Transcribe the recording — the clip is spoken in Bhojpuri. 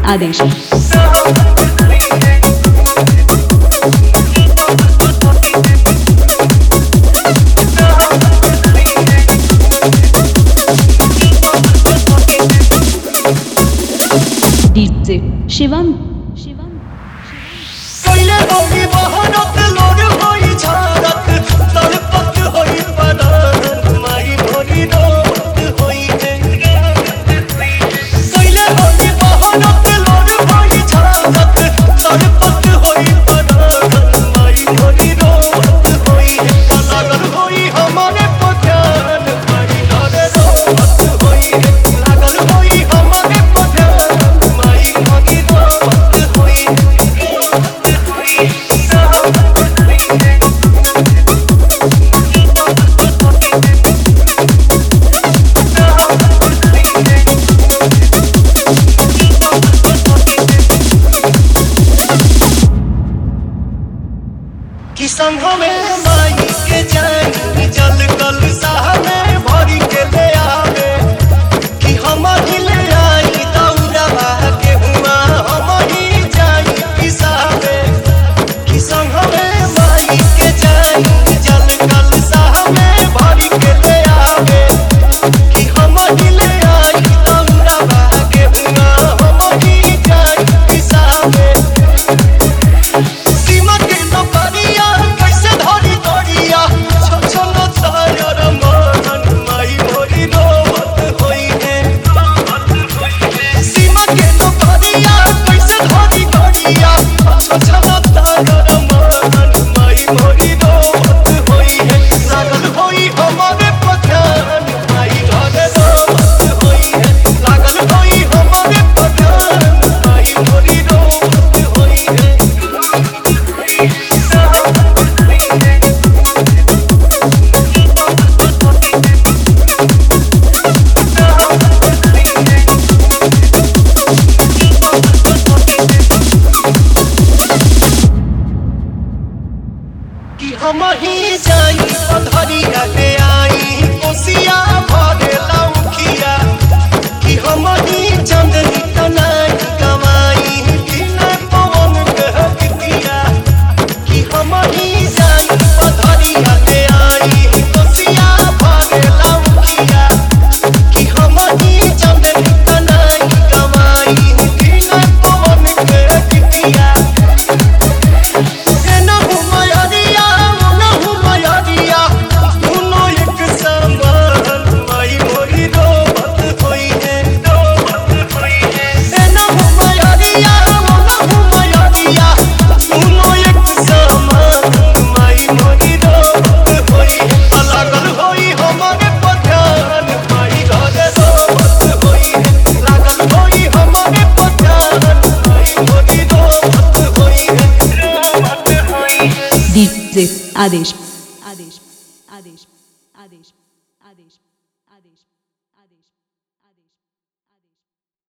आदेश डीजे शिवम कि संग में माई के जाई जल कल साहमे भरी के ले आवे कि हम ही ले आई दौड़ा के हुआ हम ही जाई पिसावे कि संग में माई के जाई जल कल साहमे भरी के ले आवे कि हम ही ले आई दौड़ा के हुआ हम ही जाई पिसावे हम ही जाई पधरिया के आई कोसिया भरे लौखिया कि हम ही चंदनी तनाई कमाई बिना पवन कहतिया कि हम ही जाई पधरिया के आई कोसिया भरे लौखिया कि हम ही चंदनी तनाई कमाई बिना पवन कहतिया डीजे आदेश आदेश आदेश आदेश